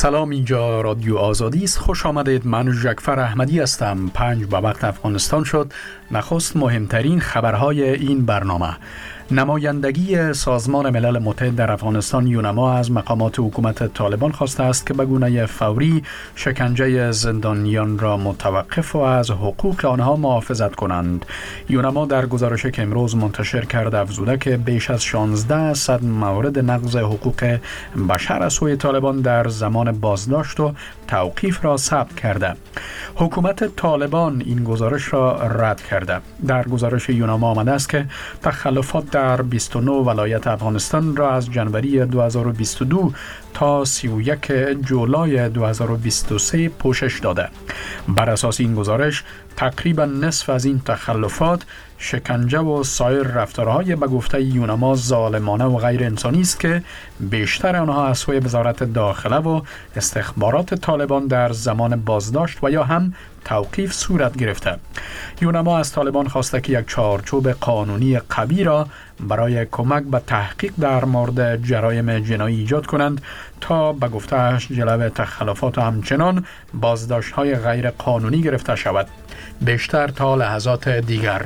سلام، اینجا رادیو آزادی است. خوش آمدید. من جعفر احمدی هستم. 5 به وقت افغانستان شد. نخست مهمترین خبرهای این برنامه. نمایندگی سازمان ملل متحد در افغانستان یونما از مقامات حکومت طالبان خواسته است که به گونه فوری شکنجه زندانیان را متوقف و از حقوق آنها محافظت کنند. یونما در گزارشی که امروز منتشر کرده افزوده که بیش از 1600 مورد نقض حقوق بشر از سوی طالبان در زمان بازداشت و توقیف را ثبت کرده. حکومت طالبان این گزارش را رد کرده. در گزارش یونما آمده است که تخلفات در 29 ولایت افغانستان را از جنوری 2022 تا 31 جولای 2023 پوشش داده. بر اساس این گزارش تقریبا نصف از این تخلفات شکنجه و سایر رفتارهای به گفته یونما ظالمانه و غیر انسانی است که بیشتر آنها از سوی وزارت داخله و استخبارات طالبان در زمان بازداشت و یا هم توقیف صورت گرفته. یونما از طالبان خواسته که یک چارچوب قانونی قوی را برای کمک به تحقیق در مورد جرایم جنایی ایجاد کنند تا به گفته‌اش جلو تخلفات و همچنان بازداشت‌های غیر قانونی گرفته شود. بیشتر تا لحظات دیگر.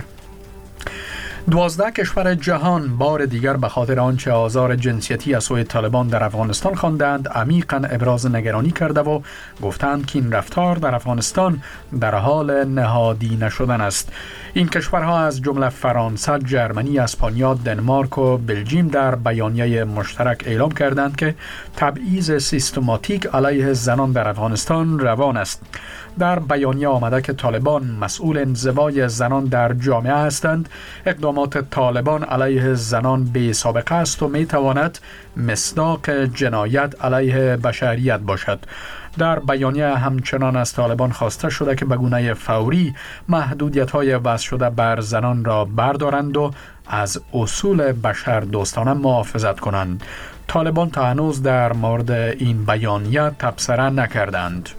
12 کشور جهان بار دیگر به خاطر آنچه آزار جنسیتی از سوی طالبان در افغانستان خواندند عمیقاً ابراز نگرانی کرده و گفتند که این رفتار در افغانستان در حال نهادینه شدن است. این کشورها از جمله فرانسه، ژرمنی، اسپانیا، دنمارک و بلژیم در بیانیه مشترک اعلام کردند که تبعیض سیستماتیک علیه زنان در افغانستان روان است. در بیانیه آمده که طالبان مسئول انزوای زنان در جامعه هستند. اقدامات طالبان علیه زنان بی سابقه است و می تواند مصداق جنایت علیه بشریت باشد. در بیانیه همچنان از طالبان خواسته شده که به گونه فوری محدودیت‌های وضع شده بر زنان را بردارند و از اصول بشر دوستانه محافظت کنند. طالبان تا هنوز در مورد این بیانیه تبصره نکردند.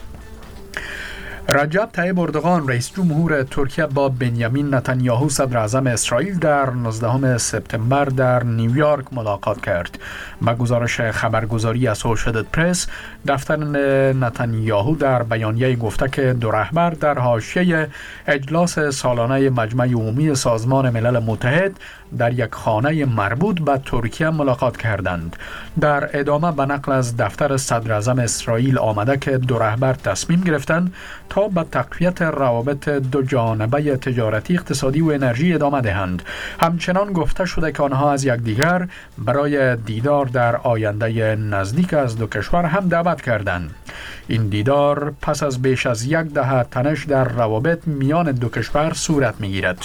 رجب طیب اردوغان رئیس جمهور ترکیه با بنیامین نتانیاهو صدر اعظم اسرائیل در 19 سپتامبر در نیویورک ملاقات کرد. با گزارش خبرگزاری اسوشییتد پرس، دفتر نتانیاهو در بیانیه گفته که دو رهبر در حاشیه اجلاس سالانه مجمع عمومی سازمان ملل متحد در یک خانه مربوط به ترکیه ملاقات کردند. در ادامه به نقل از دفتر صدر اعظم اسرائیل آمده که دو رهبر تصمیم گرفتند تا به تقویت روابط دو جانبه تجارتی، اقتصادی و انرژی ادامه دهند. همچنان گفته شده که آنها از یکدیگر برای دیدار در آینده نزدیک از دو کشور هم دعوت کردند. این دیدار پس از بیش از یک دهه تنش در روابط میان دو کشور صورت می‌گیرد.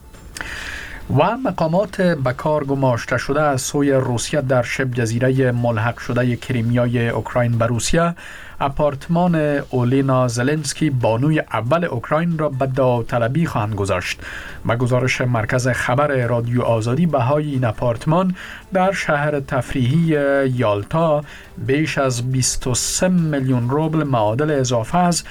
و مقامات به کار گماشته شده از سوی روسیه در شبه جزیره ملحق شده کریمیای اوکراین به روسیه آپارتمان اولینا زلنسکی بانوی اول اوکراین را به داوطلبی خواهند گذاشت. به گزارش مرکز خبر رادیو آزادی بهای این آپارتمان در شهر تفریحی یالتا بیش از 23 میلیون روبل معادل اضافه از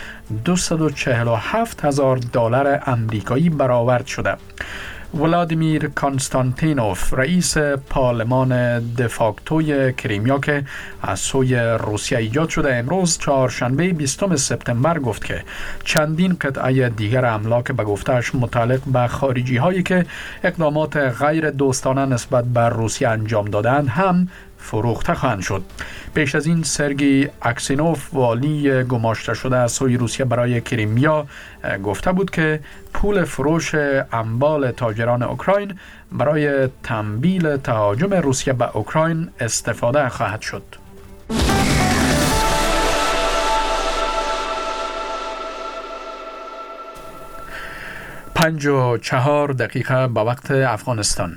$247,000 آمریکایی برآورد شده. ولادیمیر کانستانتینوف رئیس پارلمان دفاکتوی کریمیا که از سوی روسیه ایجاد شده امروز چهارشنبه 20 سپتامبر گفت که چندین قطعه دیگر املاک به گفته‌اش متعلق به خارجی هایی که اقدامات غیر دوستانه نسبت به روسیه انجام دادند هم فروخته خواهند شد. پیش از این سرگی اکسینوف والی گماشته شده از سوی روسیه برای کریمیا گفته بود که پول فروش اموال تاجران اوکراین برای تمویل تهاجم روسیه به اوکراین استفاده خواهد شد. 5:04 به وقت افغانستان.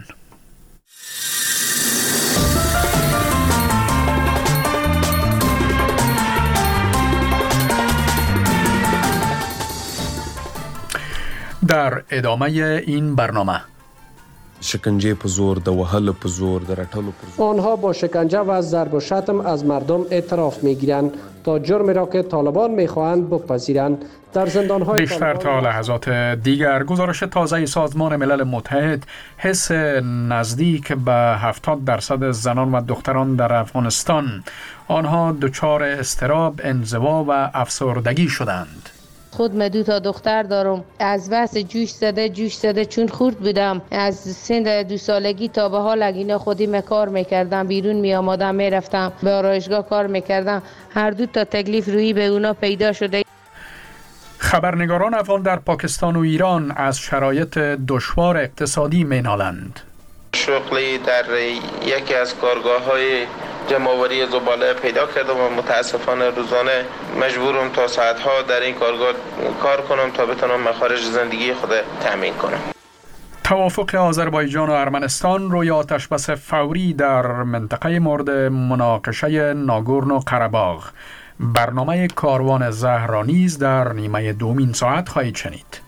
در ادامه این برنامه شکنجه په زور، د وهلو په زور، د رټلو په زور. آنها با شکنجه و ضرب و شتم از مردم اعتراف میگیرند تا جرم را که طالبان میخواهند بپذیرند. در زندان‌های بیشتر تا لحظات دیگر گزارش تازه سازمان ملل متحد حس نزدیک به 70% زنان و دختران در افغانستان آنها دچار اضطراب، انزوا و افسردگی شدند. خود من 2 دختر دارم. از بس جوش زده چون خورد بودم. از سن 2 سالگی تا به حال اینا خودی کار میکردم، بیرون می آمدم میرفتم به آرایشگاه کار میکردم. هر 2 تکلیف روی به اونا پیدا شده. خبرنگاران افغان در پاکستان و ایران از شرایط دشوار اقتصادی مینالند. شغلی در یکی از کارگاه‌های جمع‌آوری زباله پیدا کردم و متاسفانه روزانه مجبورم تا ساعت‌ها در این کارگاه کار کنم تا بتونم مخارج زندگی خود تامین کنم. توافق آذربایجان و ارمنستان روی آتشبس فوری در منطقه مورد مناقشه ناگورنو قره‌باغ. برنامه کاروان زهر را نیز در نیمه دومین ساعت خواهید شنید.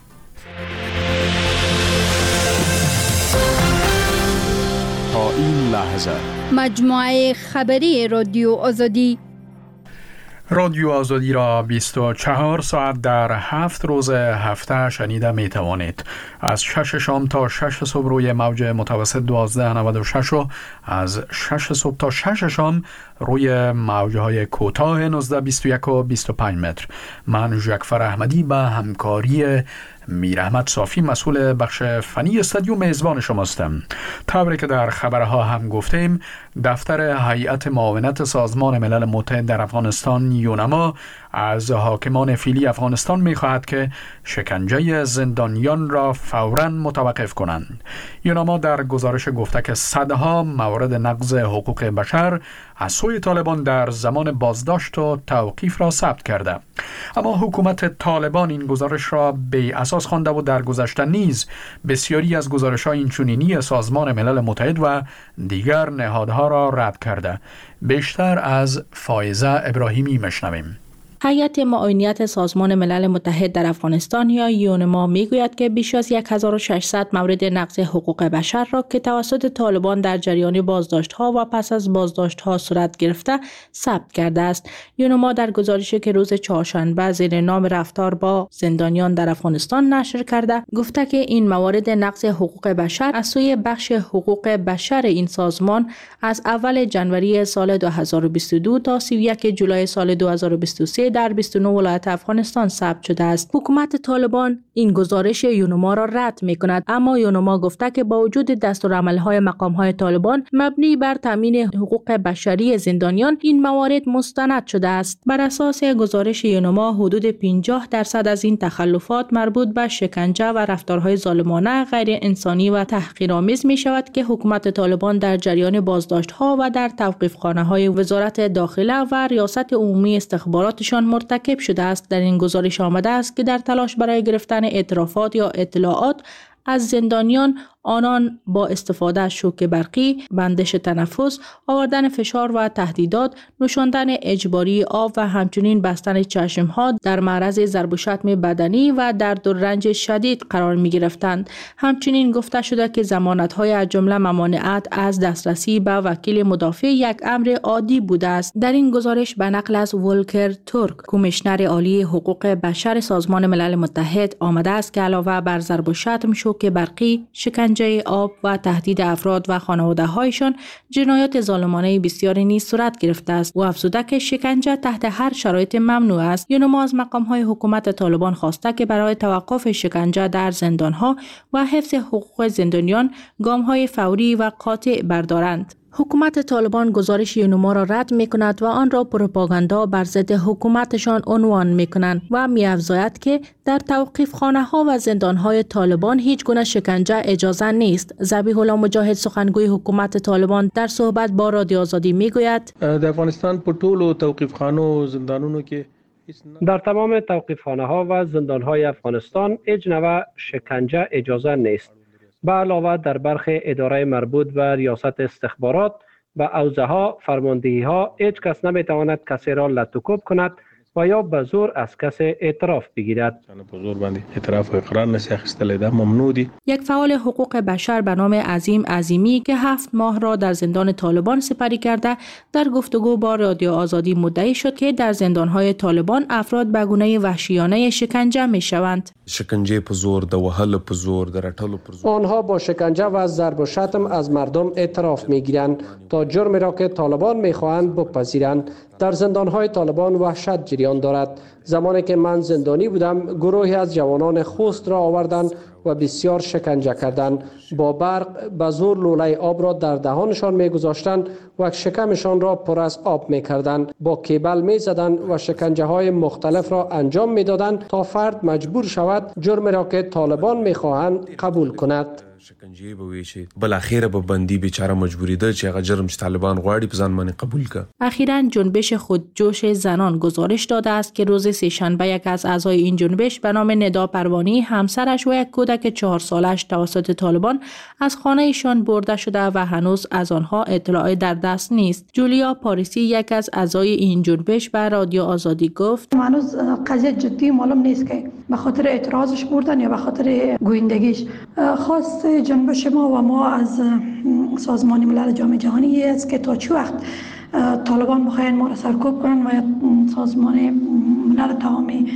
تا این لحظه مجموعه خبری رادیو آزادی رادیو آزادی را 24 ساعت در 7 روز هفته شنیده می توانید. از 6 شام تا 6 صبح روی موج متوسط 1296 و از 6 صبح تا 6 شام روی موجهای کوتاه 1921 و 25 متر. من ژکفر احمدی به همکاری میرحمت صافی مسئول بخش فنی استادیو میزبان شماستم. طوری که در خبرها هم گفتیم، دفتر هیئت معاونت سازمان ملل متحد در افغانستان یونما از حاکمان فعلی افغانستان می‌خواهد که شکنجه زندانیان را فوراً متوقف کنند. یونما در گزارش گفته که صدها مورد نقض حقوق بشر از سوی طالبان در زمان بازداشت و توقیف را ثبت کرده. اما حکومت طالبان این گزارش را بی اساس خوانده و در گذشته نیز بسیاری از گزارش‌های اینچنینی سازمان ملل متحد و دیگر نهادها را رد کرده. بیشتر از فائزه ابراهیمی مشنویم. هیئت معاونت سازمان ملل متحد در افغانستان یا یونما میگوید که بیش از 1600 مورد نقض حقوق بشر را که توسط طالبان در جریان بازداشت‌ها و پس از بازداشت‌ها صورت گرفته ثبت کرده است. یونما در گزارشی که روز چهارشنبه زیر نام رفتار با زندانیان در افغانستان نشر کرده گفته که این موارد نقض حقوق بشر از سوی بخش حقوق بشر این سازمان از اول ژانویه سال 2022 تا 31 جولای سال 2023 در 29 ولایت افغانستان ثبت شده است. حکومت طالبان این گزارش یونما را رد می‌کند، اما یونما گفته که با وجود دستورالعمل‌های مقام‌های طالبان مبنی بر تامین حقوق بشری زندانیان این موارد مستند شده است. بر اساس گزارش یونما حدود 50% از این تخلفات مربوط به شکنجه و رفتارهای ظالمانه، غیر انسانی و تحقیرآمیز می‌شود که حکومت طالبان در جریان بازداشت‌ها و در توقیف‌خانه‌های وزارت داخله و ریاست عمومی استخباراتشان مرتکب شده است. در این گزارش آمده است که در تلاش برای گرفتن اعترافات یا اطلاعات از زندانیان، آنان با استفاده از شوک برقی، بندش تنفس، آوردن فشار و تهدیدات، نوشاندن اجباری آب و همچنین بستن چشمها در معرض ضرب و شتم بدنی و درد و رنج شدید قرار می گرفتند. همچنین گفته شده که ضمانت‌های از جمله ممانعت از دسترسی به وکیل مدافع یک امر عادی بوده است. در این گزارش به نقل از ولکر تورک، کمیشنر عالی حقوق بشر سازمان ملل متحد، آمده است که علاوه بر ضرب و شتم، شوک برقی، شکنجه آب و تهدید افراد و خانواده‌هایشان، جنایات ظالمانه بسیاری نیز صورت گرفته است. و افزوده که شکنجه تحت هر شرایط ممنوع است. یونما از مقام‌های حکومت طالبان خواسته که برای توقف شکنجه در زندان‌ها و حفظ حقوق زندانیان گام‌های فوری و قاطع بردارند. حکومت طالبان گزارش یونما را رد می کند و آن را پروپاگاندا بر ضد حکومتشان عنوان می کنند و می افزاید که در توقیف‌خانه ها و زندان های طالبان هیچ گونه شکنجه اجازه نیست. ذبیح الله مجاهد، سخنگوی حکومت طالبان، در صحبت با رادیو آزادی می گوید در افغانستان په ټولو توقیفخانو و زندانونو کې در تمام توقیفخانه ها و زندان های افغانستان هیچ نوع شکنجه اجازه نیست. به علاوه در برخی اداره مربوط به ریاست استخبارات و حوزه ها، فرماندهی ها، هیچ کس نمی تواند کسی را لطوکوب کند و یا به زور از کس اعتراف بگیرد. به زور باندې اعتراف و اقرار نشي اخیستلی دا ممنوع دي. یک فعال حقوق بشر به نام عظیم عظیمی که 7 ماه را در زندان طالبان سپری کرده در گفتگو با رادیو آزادی مدعی شد که در زندان‌های طالبان افراد به گونه وحشیانه شکنجه می‌شوند. شکنجه په زور، د وهلو په زور، د رټلو په زور. آنها با شکنجه و ضرب و شتم از مردم اعتراف می‌گیرند تا جرمی را که طالبان می‌خواهند بپذیرند. در زندان‌های طالبان وحشت جریان دارد. زمانی که من زندانی بودم گروهی از جوانان خوست را آوردند و بسیار شکنجه کردند. با برق به زور لوله آب را در دهانشان می‌گذاشتند و شکمشان را پر از آب می‌کردند. با کیبل می‌زدند و شکنجه‌های مختلف را انجام می‌دادند تا فرد مجبور شود جرمی را که طالبان می‌خواهند قبول کند. شکنجه به وی شي بل اخیره به بندي بیچاره مجبوری ده چې هغه جرم چې طالبان غواړي په ځان باندې قبول کا. اخیراً جنبش خودجوش زنان گزارش داده است که روز سه‌شنبه یک از اعضای این جنبش به نام ندا پروانی همسرش و یک کودک 4 سالش توسط طالبان از خانه‌شان برده شده و هنوز از آنها اطلاعی در دست نیست. جولیا پاریسی یک از اعضای این جنبش به رادیو آزادی گفت: هنوز قضیه جدی معلوم نیست که به خاطر اعتراضش بردن یا به خاطر گویندگیش. خواست جنبش ما از سازمان ملل جامعه جهانی است که تا چه وقت طالبان بخواین ما را سرکوب کنن و سازمان ملل تمامی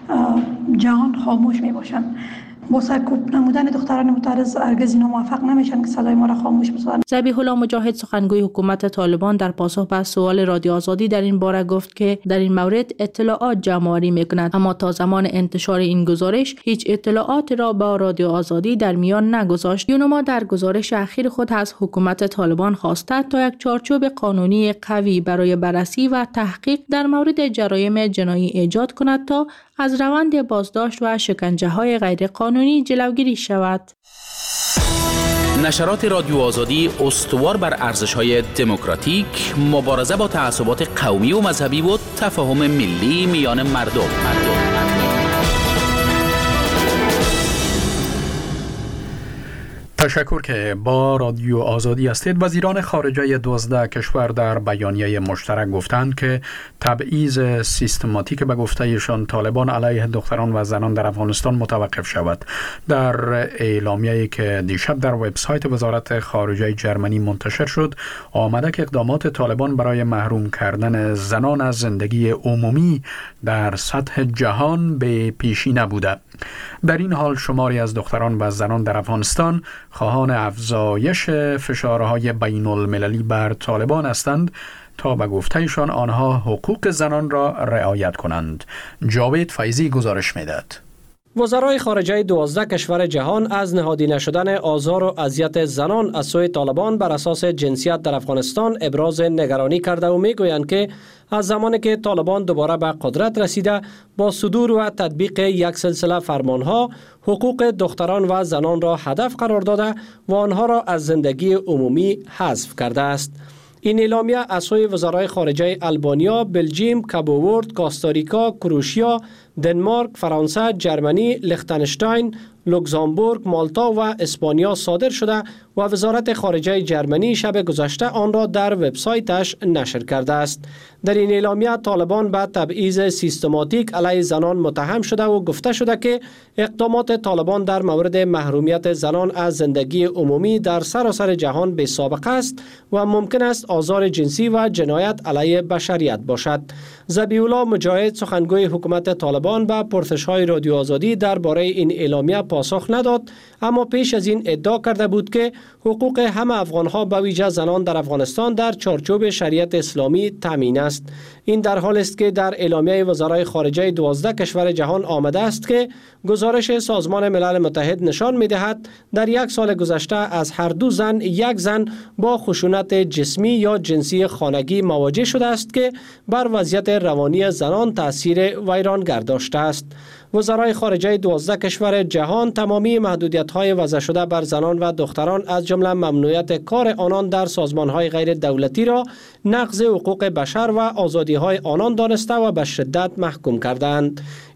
جهان خاموش می باشند. با سرکوب نمودن دختران معترض هرگز اینا موفق نمیشن که صدای ما را خاموش بسازن. ذبیح الله مجاهد سخنگوی حکومت طالبان در پاسخ به سوال رادیو آزادی در این باره گفت که در این مورد اطلاعات جمع‌آوری می‌کند، اما تا زمان انتشار این گزارش هیچ اطلاعات را با رادیو آزادی در میان نگذاشت. یونما در گزارش اخیر خود از حکومت طالبان خواسته تا یک چارچوب قانونی قوی برای بررسی و تحقیق در مورد جرایم جنایی ایجاد کند تا از روند بازداشت و شکنجه‌های غیرقانونی جلوگیری شود. نشرات رادیو آزادی استوار بر ارزش‌های دموکراتیک، مبارزه با تعصبات قومی و مذهبی و تفاهم ملی میان مردم. تشکر که با رادیو آزادی هستید. وزیران خارجه 12 کشور در بیانیه مشترک گفتند که تبعیض سیستماتیک به گفته‌ایشان طالبان علیه دختران و زنان در افغانستان متوقف شود. در اعلامیه‌ای که دیشب در وبسایت وزارت خارجه جرمنی منتشر شد، آمده که اقدامات طالبان برای محروم کردن زنان از زندگی عمومی در سطح جهان به پیشی نبوده. در این حال شماری از دختران و زنان در افغانستان خواهان افزایش فشارهای بین المللی بر طالبان هستند تا به گفته‌ایشان آنها حقوق زنان را رعایت کنند. جاوید فیضی گزارش می‌دهد. وزرای خارجه 12 کشور جهان از نهادینه شدن آزار و اذیت زنان از سوی طالبان بر اساس جنسیت در افغانستان ابراز نگرانی کرده و میگویند که از زمانی که طالبان دوباره به قدرت رسیده با صدور و تطبیق یک سلسله فرمانها حقوق دختران و زنان را هدف قرار داده و آنها را از زندگی عمومی حذف کرده است. این اعلامیه از سوی وزرای خارجه آلبانیا، بلژیم، کابوورد، کاستاریکا، کروشیا، دنمارک، فرانسه، جرمنی، لیختنشتاین، لوکزامبورگ، مالتا و اسپانیا صادر شده و وزارت خارجه جرمنی شب گذشته آن را در وبسایتش نشر کرده است. در این اعلامیه طالبان به تبعیض سیستماتیک علیه زنان متهم شده و گفته شده که اقدامات طالبان در مورد محرومیت زنان از زندگی عمومی در سراسر جهان بی سابقه است و ممکن است آزار جنسی و جنایت علیه بشریت باشد. ذبیح الله مجاهد سخنگوی حکومت طالبان به پرسش‌های رادیو آزادی درباره این اعلامیه پاسخ نداد، اما پیش از این ادعا کرده بود که حقوق همه افغان‌ها به ویژه زنان در افغانستان در چارچوب شریعت اسلامی تامین است. این در حال است که در اعلامیه وزرای خارجه 12 کشور جهان آمده است که گزارش سازمان ملل متحد نشان می‌دهد در یک سال گذشته از هر 2 زن یک زن با خشونت جسمی یا جنسی خانگی مواجه شده است که بر وضعیت روانی زنان تأثیر ویرانگر داشته است. وزرای خارجه 12 کشور جهان تمامی محدودیت‌های وضع شده بر زنان و دختران از جمله ممنوعیت کار آنان در سازمان‌های غیر دولتی را نقض حقوق بشر و آزادی‌های آنان دانسته و به شدت محکوم کردند.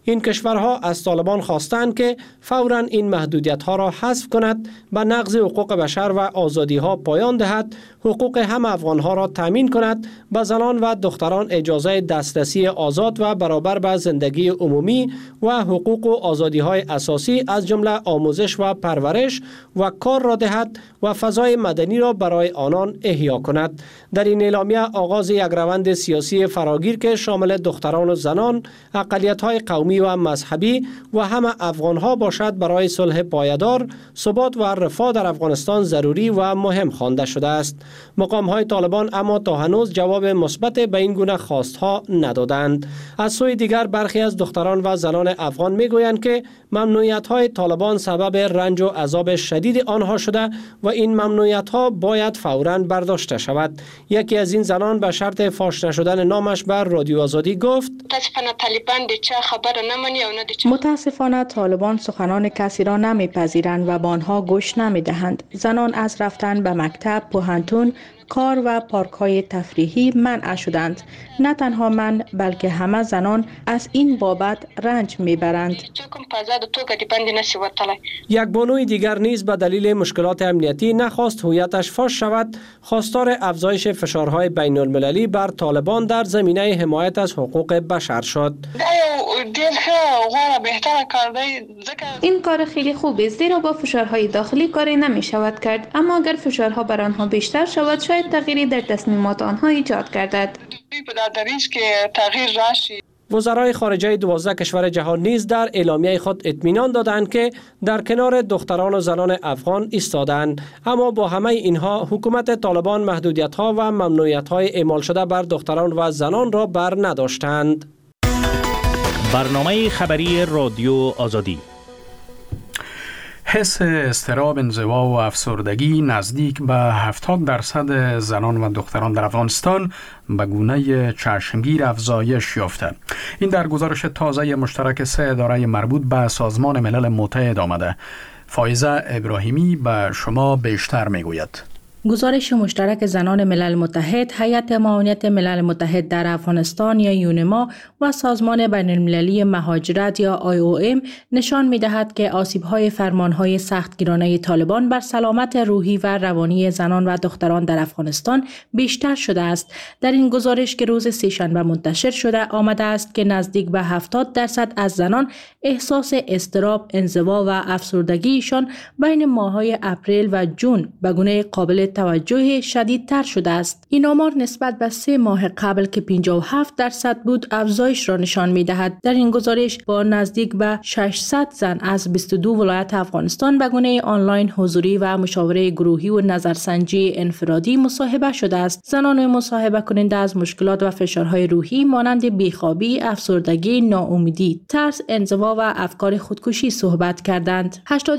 این کشورها از طالبان خواستند که فوراً این محدودیت‌ها را حذف کند، به نقض حقوق بشر و آزادی‌ها پایان دهد، حقوق همه افغان‌ها را تامین کند، به زنان و دختران اجازه دسترسی آزاد و برابر به زندگی عمومی و حقوق و آزادی‌های اساسی از جمله آموزش و پرورش و کار را دهد و فضای مدنی را برای آنان احیا کند. در این اعلامیه آغاز یک روند سیاسی فراگیر که شامل دختران و زنان، اقلیت‌های قومی و مذهبی و همه افغان‌ها باشد برای صلح پایدار، ثبات و رفاه در افغانستان ضروری و مهم خوانده شده است. مقام‌های طالبان اما تا هنوز جواب مثبت به این گونه خواست‌ها ندادند. از سوی دیگر برخی از دختران و زنان افغان می‌گویند که ممنوعیت‌های طالبان سبب رنج و عذاب شدید آنها شده و این ممنوعیت‌ها باید فوراً برداشته شود. یکی از این زنان به شرط فاش نشدن نامش بر رادیو آزادی گفت: متاسفانه طالبان سخنان کسی را نمیپذیرند و به آنها گوش نمیدهند. زنان از رفتن به مکتب، پوهنتون، کار و پارک‌های تفریحی منع شدند. نه تنها من بلکه همه زنان از این بابت رنج میبرند. یک بانوی دیگر نیز به دلیل مشکلات امنیتی نخواست هویتش فاش شود، خواستار افزایش فشارهای بین المللی بر طالبان در زمینه حمایت از حقوق بشر شد. این کار خیلی خوب است، زیرا با فشارهای داخلی کاری نمی شود کرد، اما اگر فشارها بر آنها بیشتر شود شاید تغییری در تصمیمات آنها ایجاد گردد. وزرای خارجه 12 کشور جهان نیز در اعلامیه خود اطمینان دادند که در کنار دختران و زنان افغان ایستادند، اما با همه اینها حکومت طالبان محدودیت‌ها و ممنوعیت‌های اعمال شده بر دختران و زنان را بر نداشتند. برنامه خبری رادیو آزادی. حس اضطراب، انزوا و افسردگی نزدیک به 70% زنان و دختران در افغانستان به گونه چشمگیر افزایش یافته. این در گزارش تازه مشترک 3 اداره مربوط به سازمان ملل متحد آمده. فایزه ابراهیمی به شما بیشتر میگوید. گزارش مشترک زنان ملل متحد، هیئت معاونت ملل متحد در افغانستان یا یونما و سازمان بین المللی مهاجرت یا IOM نشان می‌دهد که آسیب‌های فرمان‌های سختگیرانه طالبان بر سلامت روحی و روانی زنان و دختران در افغانستان بیشتر شده است. در این گزارش که روز سه‌شنبه منتشر شده آمده است که نزدیک به 70% از زنان احساس اضطراب، انزوا و افسردگیشان بین ماه‌های اپریل و جون به گونه قابل توجه شدیدتر شده است. این آمار نسبت به 3 ماه قبل که 57% بود افزایش را نشان می‌دهد. در این گزارش با نزدیک به 600 زن از 22 ولایت افغانستان به گونه آنلاین حضوری و مشاوره گروهی و نظرسنجی انفرادی مصاحبه شده است. زنان مصاحبه کننده از مشکلات و فشارهای روحی مانند بیخوابی، افسردگی، ناامیدی، ترس، انزوا و افکار خودکشی صحبت کردند.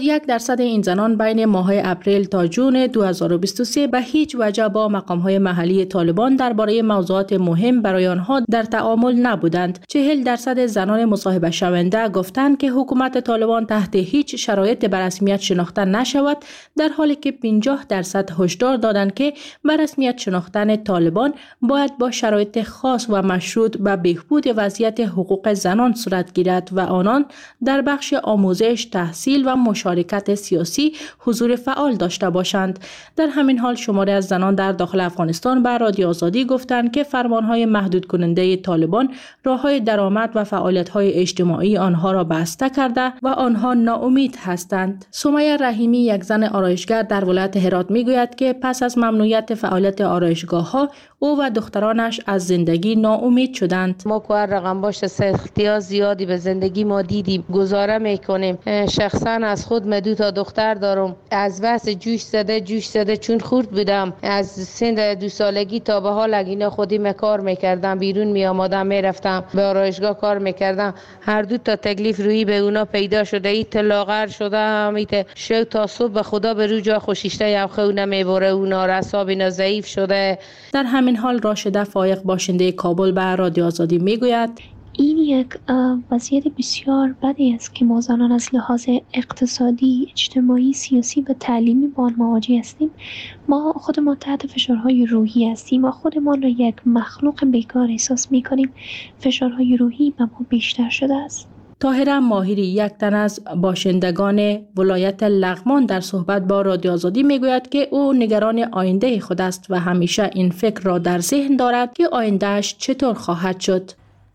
81% این زنان بین ماه‌های اپریل تا جون 2023 به هیچ وجه با مقام‌های محلی طالبان درباره موضوعات مهم برای آنها در تعامل نبودند. 40% زنان مصاحبه شونده گفتند که حکومت طالبان تحت هیچ شرایط به رسمیت شناخته نشود، در حالی که 50% هشدار دادند که به رسمیت شناختن طالبان باید با شرایط خاص و مشروط به بهبود وضعیت حقوق زنان صورت گیرد و آنان در بخش آموزش، تحصیل و مشارکت سیاسی حضور فعال داشته باشند. در همین حال شماری از زنان در داخل افغانستان به رادیو آزادی گفتند که فرمانهای محدود کننده طالبان راههای درآمد و فعالیت‌های اجتماعی آنها را بسته کرده و آنها ناامید هستند. سمیه رحیمی، یک زن آرایشگر در ولایت هرات میگوید که پس از ممنوعیت فعالیت آرایشگاه‌ها او و دخترانش از زندگی ناامید شدند. ما که رقم باشه سختی‌ها زیادی به زندگی ما دیدیم، گزاره میکنیم. شخصا از خود من 2 تا دختر دارم. از بس جوش زده چون خورد بودم. از سن 2 سالگی تا به حال اینا خودی کار میکردم، بیرون می آمدم میرفتم به آرایشگاه کار میکردم. هر 2 تا تکلیف روی به اونا پیدا شده. ایت لاغر شده همیت شو تا صبح به خدا به رو جا خوشیشته یا خونه میبره. اونا رساب ضعیف شده. در همین حال راشده فایق باشنده کابل به رادیو آزادی میگوید این یک وضعیت بسیار بدی است که ما زنان از لحاظ اقتصادی، اجتماعی، سیاسی و تعلیمی با آن مواجه هستیم. ما خودمان تحت فشارهای روحی هستیم و خودمان را یک مخلوق بیکار احساس می‌کنیم. فشارهای روحی به ما بیشتر شده است. طاهره ماهری، یک تن از باشندگان ولایت لغمان، در صحبت با رادیو آزادی میگوید که او نگران آینده خود است و همیشه این فکر را در ذهن دارد که آیندهش چطور خواهد شد.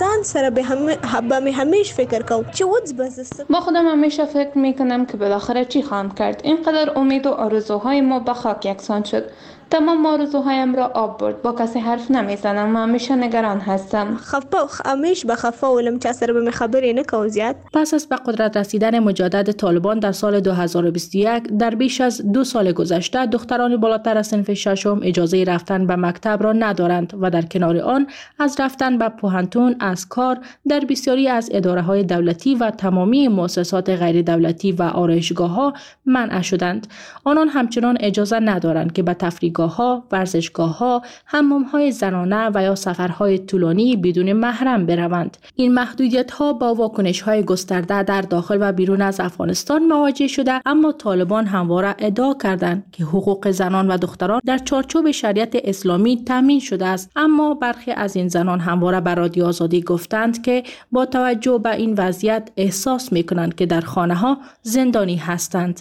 همیشه فکر کنم چه با خودم همیشه فکر میکنم که بالاخره چی خواهم کرد. اینقدر امید و آرزوهای ما به خاک یکسان شد. تمام آرزوهایم را آب برد. با کسی حرف نمیزنم و همیشه نگران هستم. همیشه به خفا ولم که سر به خبری نکو زیاد. پس از به قدرت رسیدن مجدد طالبان در سال 2021 در بیش از 2 سال گذشته دختران بالاتر از صنف ششم اجازه رفتن به مکتب را ندارند و در کنار آن از رفتن به پوهنتون، از کار در بسیاری از اداره‌های دولتی و تمامی مؤسسات غیر دولتی و آرایشگاه‌ها منع شدند. آنان همچنان اجازه ندارند که به تفریحگاه‌ها، ورزشگاه‌ها، حمام‌های زنانه و یا سفرهای طولانی بدون محرم بروند. این محدودیت‌ها با واکنش‌های گسترده در داخل و بیرون از افغانستان مواجه شده، اما طالبان همواره ادعا کردند که حقوق زنان و دختران در چارچوب شریعت اسلامی تامین شده است. اما برخی از این زنان همواره به رادیو آزادی گفتند که با توجه به این وضعیت احساس می‌کنند که در خانه‌ها زندانی هستند.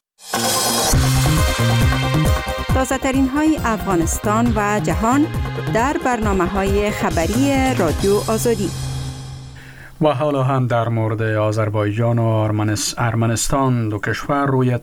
تازه‌ترین های افغانستان و جهان در برنامه‌های خبری رادیو آزادی. و حالا هم در مورد آذربایجان و ارمنستان، دو کشور روی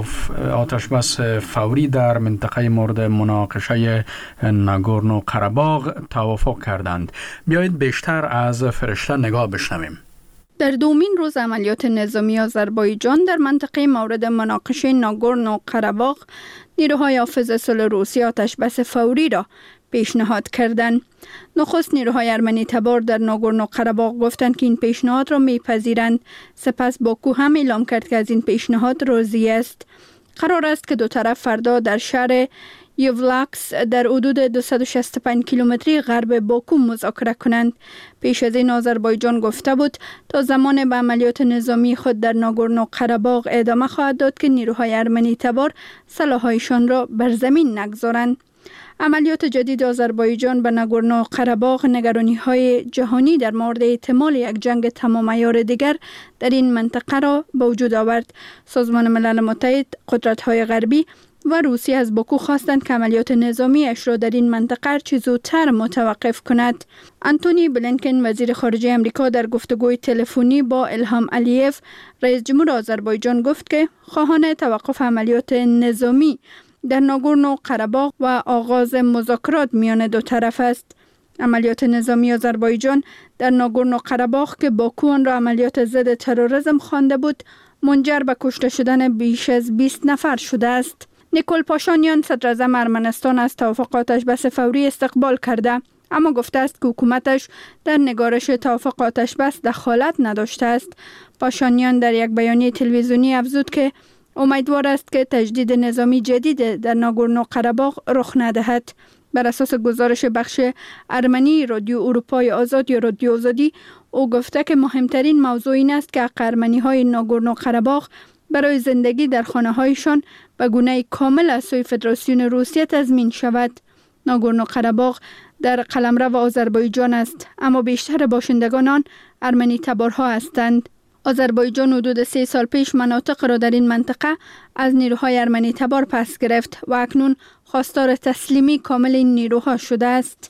آتشبس فوری در منطقه مورد مناقشه ناگورنو قره‌باغ توافق کردند. بیایید بیشتر از فرشته نگاه بشنویم. در دومین روز عملیات نظامی آذربایجان در منطقه مورد مناقشه ناگورنو قره‌باغ، نیروهای حافظ صلح روسیه آتشبس فوری را پیشنهاد کردند. نخست نیروهای ارمنی تبار در ناگورنو قره‌باغ گفتند که این پیشنهاد را میپذیرند. سپس باکو هم اعلام کرد که از این پیشنهاد راضی است. قرار است که دو طرف فردا در شهر یولاکس در حدود 265 کیلومتری غرب باکو مذاکره کنند. پیش از این آذربایجان گفته بود تا زمان به عملیات نظامی خود در ناگورنو قره‌باغ ادامه خواهد داد که نیروهای ارمنی تبار سلاح‌هایشان را بر زمین نگذارند. عملیات جدید آذربایجان به ناگورنو قره‌باغ نگرانی‌های جهانی در مورد احتمال یک جنگ تمام عیار دیگر در این منطقه را به وجود آورد. سازمان ملل متحد، قدرت‌های غربی و روسیه از باکو خواستند که عملیات نظامیش را در این منطقه چه زودتر متوقف کند. انتونی بلینکن، وزیر خارجه امریکا، در گفتگوی تلفنی با الهام علیف، رئیس جمهور آذربایجان، گفت که خواهان توقف عملیات نظامی در ناگورنو قره‌باغ و آغاز مذاکرات میان دو طرف است. عملیات نظامی آذربایجان در ناگورنو قره‌باغ که باکو آن را عملیات ضد تروریسم خوانده بود، منجر به کشته شدن بیش از 20 نفر شده است. نیکول پاشانیان، صدر اعظم ارمنستان، از توافق آتشبس فوری استقبال کرده، اما گفته است که حکومتش در نگارش توافق آتشبس دخالت نداشته است. پاشانیان در یک بیانیه تلویزیونی افزود که امیدوار است که تجدید نظامی جدید در ناگورنو قره‌باغ رخ ندهد. بر اساس گزارش بخش ارمنی رادیو اروپای آزاد یا رادیو آزادی، او گفته که مهمترین موضوع این است که حق ارمنی‌های ناگورنو قره‌باغ برای زندگی در خانه‌هایشان به گونه کامل از سوی فدراسیون روسیه تضمین شود. ناگورنو قره‌باغ در قلمرو آذربایجان است، اما بیشتر باشندگان آن ارمنی تبارها هستند. آذربایجان حدود 3 سال پیش مناطق را در این منطقه از نیروهای ارمنی تبار پس گرفت و اکنون خواستار تسلیمی کامل این نیروها شده است.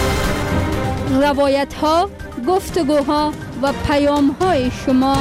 روایت‌ها، گفتگوها و پیام‌های شما.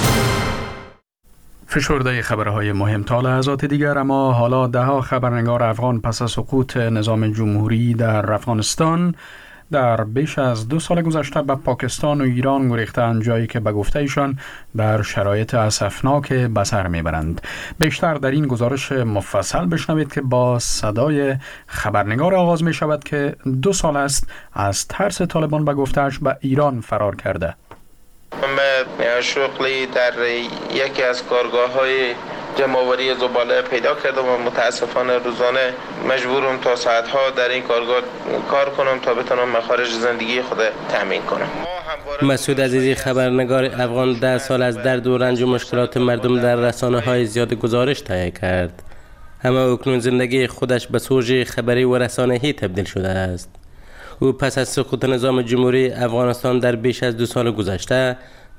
فشرده خبرهای مهم تا لحظات دیگر. اما حالا دهها خبرنگار افغان پس از سقوط نظام جمهوری در افغانستان در بیش از 2 سال گذشته به پاکستان و ایران گریختند، جایی که به گفته ایشان در شرایط اسفناک به سر میبرند. بیشتر در این گزارش مفصل بشنوید که با صدای خبرنگار آغاز می شود که 2 سال است از ترس طالبان به گفتهش به ایران فرار کرده. من شغلی در یکی از کارگاه‌های جمع‌آوری زباله پیدا کردم و متاسفانه روزانه مجبورم تا ساعت‌ها در این کارگاه کار کنم تا بتونم مخارج زندگی خود تامین کنم. مسعود عزیزی، خبرنگار افغان، 10 سال از درد و رنج و مشکلات مردم در رسانه‌های زیاد گزارش تهیه کرد. اما اکنون زندگی خودش به سوژه خبری و رسانه‌ای تبدیل شده است. او پس از سقوط نظام جمهوری افغانستان در بیش از 2 سال گذشته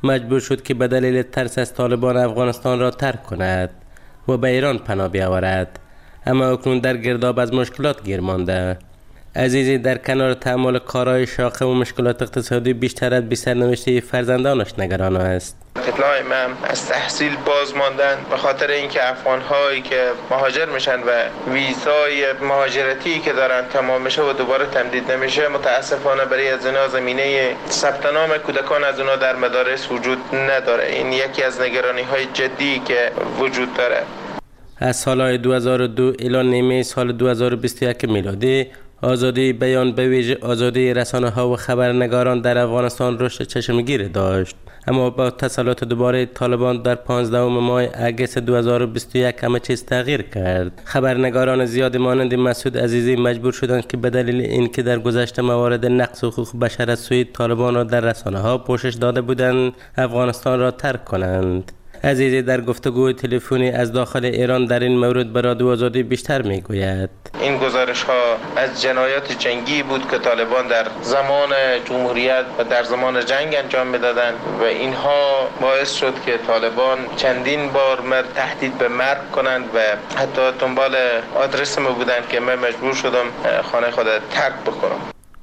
مجبور شد که به دلیل ترس از طالبان افغانستان را ترک کند و به ایران پناه بیاورد، اما اکنون در گرداب از مشکلات گیر مانده. عزیزی در کنار تحمل کارهای شاقه و مشکلات اقتصادی بیشتر از بی سرنوشته فرزندانش نگران است. اطلاع من از تحصیل باز ماندن به خاطر اینکه افغان‌هایی که مهاجر میشن و ویزای مهاجرتی که دارن تمام میشه و دوباره تمدید نمیشه، متاسفانه برای از اینا زمینه ثبت نام کودکان از اونا در مدارس وجود نداره. این یکی از نگرانی‌های جدی که وجود داره. از سال 2002 الی نیمه سال 2021 میلادی آزادی بیان به ویژه آزادی رسانه‌ها و خبرنگاران در افغانستان رشد چشمگیر داشت، اما با تسلط دوباره طالبان در 15 ماه اگست 2021 همه چیز تغییر کرد. خبرنگاران زیاد مانند مسعود عزیزی مجبور شدند که به دلیل اینکه در گذشته موارد نقض حقوق بشر از سوی طالبان را در رسانه‌ها پوشش داده بودند، افغانستان را ترک کنند. عزیزی در گفتگوی تلفنی از داخل ایران در این مورد به رادیو آزادی بیشتر میگوید. این گزارش ها از جنایات جنگی بود که طالبان در زمان جمهوریت و در زمان جنگ انجام میدادند و اینها باعث شد که طالبان چندین بار تهدید به مرگ کنند و حتی دنبال آدرس ما بودند که من مجبور شدم خانه خود ترک بکنم.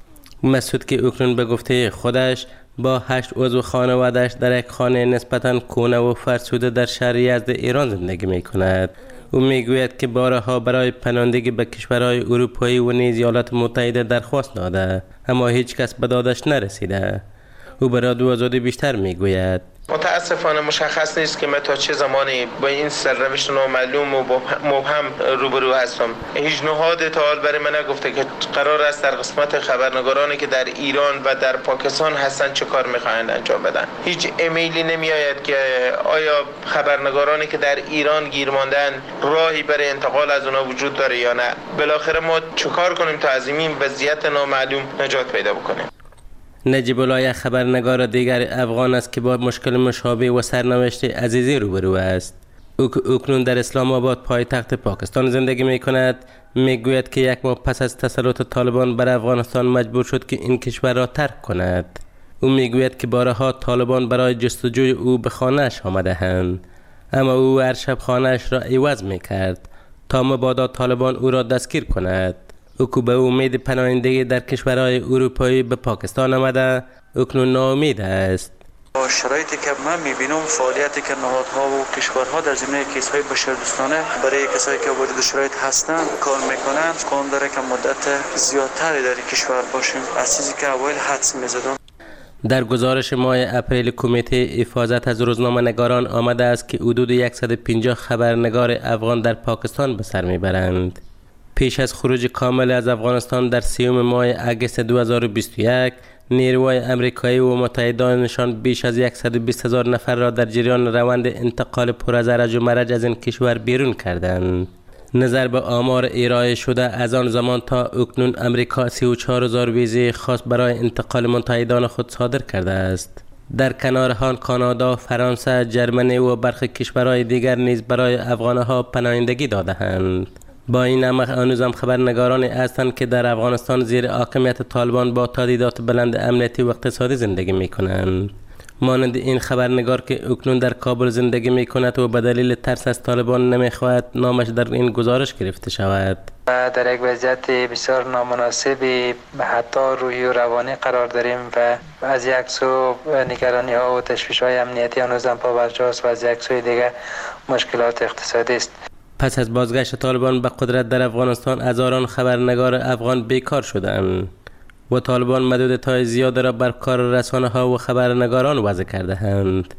مسعود که اکنون به گفته خودش با 8 عضو خانواده‌اش در یک خانه نسبتاً کهنه و فرسوده در شهر یزد ایران زندگی می‌کند. او میگوید که بارها برای پناهندگی به کشورهای اروپایی و نیز ایالات متحده درخواست داده، اما هیچ کس به دادش نرسیده. او به رادیو آزادی بیشتر میگوید. متاسفانه مشخص نیست که من تا چه زمانی با این سرنوشت نامعلوم و مبهم روبرو هستم. هیچ نهاد تا حال برای من نگفته که قرار است در قسمت خبرنگارانی که در ایران و در پاکستان هستن چه کار میخواهند انجام بدن. هیچ ایمیلی نمیآید که آیا خبرنگارانی که در ایران گیر ماندن راهی برای انتقال از اونها وجود داره یا نه. بالاخره ما چه کار کنیم تا از این وضعیت نامعلوم نجات پیدا بکنیم. نجیب الله خبرنگار دیگر افغان است که با مشکل مشابه و سرنوشت عزیزی روبرو است. او اکنون در اسلام آباد پایتخت پاکستان زندگی می کند. می گوید که 1 ماه پس از تسلط طالبان بر افغانستان مجبور شد که این کشور را ترک کند. او می گوید که بارها طالبان برای جستجوی او به خانه‌اش آمده‌اند، اما او هر شب خانه‌اش را عوض می کرد تا مبادا طالبان او را دستگیر کند. او به امید پناهندگی در کشورهای اروپایی به پاکستان آمده، اکنون ناامید است. با شرایطی که من میبینم، فعالیتی که نهادها و کشورها در زمینه کیس‌های بشردوستانه برای کسایی که وارد شرایط هستند کار میکنند، امکان داره که مدت زیادتری در کشور باشیم از چیزی که اول حدس میزدم. در گزارش ماه اپریل کمیته حفاظت از روزنامه‌نگاران آمده است که حدود 150 خبرنگار افغان در پاکستان به سر میبرند. پیش از خروج کامل از افغانستان در 30 ماه اگست 2021 نیروهای امریکایی و متحدانشان بیش از 120,000 نفر را در جریان روند انتقال پر از رنج و مرج از این کشور بیرون کردند. نظر به آمار ارائه شده از آن زمان تا اکنون امریکا 34,000 ویزه خاص برای انتقال متحدان خود صادر کرده است. در کنار آن کانادا، فرانسه، ژرمنی و برخی کشورهای دیگر نیز برای افغانها پناهندگی داده‌اند. با این هنوز هم خبرنگارانی هستند که در افغانستان زیر حاکمیت طالبان با تهدیدات بلند امنیتی و اقتصادی زندگی می‌کنند. مانند این خبرنگار که اکنون در کابل زندگی می‌کند و به دلیل ترس از طالبان نمی‌خواهد نامش در این گزارش گرفته شود. در یک وضعیت بسیار نامناسبی حتی روحی و روانی قرار داریم و از یک سو نگرانی‌ها و تشویش‌های امنیتی هنوز هم پابرجاست و از یک سوی دیگر مشکلات اقتصادی است. پس از بازگشت طالبان به قدرت در افغانستان هزاران خبرنگار افغان بیکار شدند و طالبان محدودیت‌های زیاد را بر کار رسانه‌ها و خبرنگاران وضع کرده‌اند.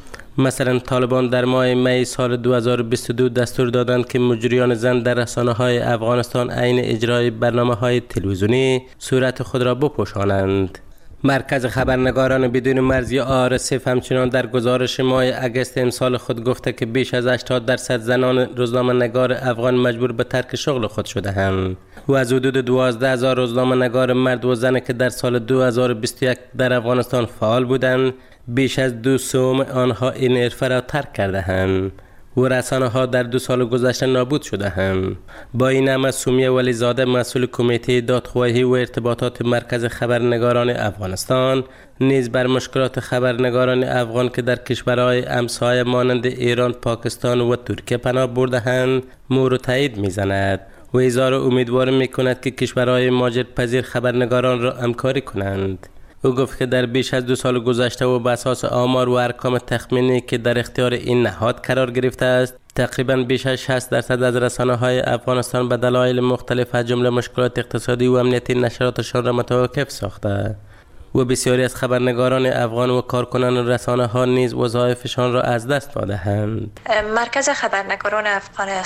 مثلا طالبان در ماه می سال 2022 دستور دادند که مجریان زن در رسانه‌های افغانستان عین اجرای برنامه‌های تلویزیونی صورت خود را بپوشانند. مرکز خبرنگاران بدون مرزی RSF همچنان در گزارش ماه اگست امسال خود گفته که بیش از 80% زنان روزنامه‌نگار افغان مجبور به ترک شغل خود شده‌اند و از حدود 12,000 روزنامه‌نگار مرد و زن که در سال 2021 در افغانستان فعال بودند، بیش از 2/3 آنها این حرفه را ترک کرده‌اند و رسانه ها در 2 سال گذشته نابود شده هم. با این همه سمیه ولیزاده مسئول کمیته دادخواهی و ارتباطات مرکز خبرنگاران افغانستان نیز بر مشکلات خبرنگاران افغان که در کشورهای همسایه مانند ایران، پاکستان و ترکیه پناه برده‌اند مور و تایید می‌زند و اظهار امیدواری می‌کند که کشورهای مهاجر پذیر خبرنگاران را همکاری کنند. او گفت که در بیش از 2 سال گذشته و بر اساس آمار و ارقام تخمینی که در اختیار این نهاد قرار گرفته است، تقریباً بیش از 60% از رسانه‌های افغانستان به دلایل مختلف از جمله مشکلات اقتصادی و امنیتی نشراتشان را متوقف ساخته و بسیاری از خبرنگاران افغان و کارکنان رسانه‌ها نیز وظایفشان را از دست داده‌اند. مرکز خبرنگاران افغانستان